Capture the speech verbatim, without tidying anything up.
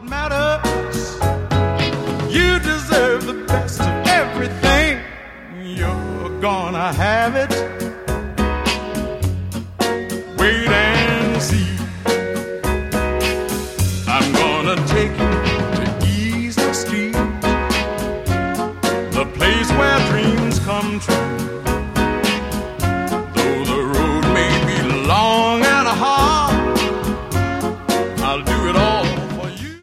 that matters. You deserve the best of everything. You're gonna have it. Wait and see. I'm gonna take you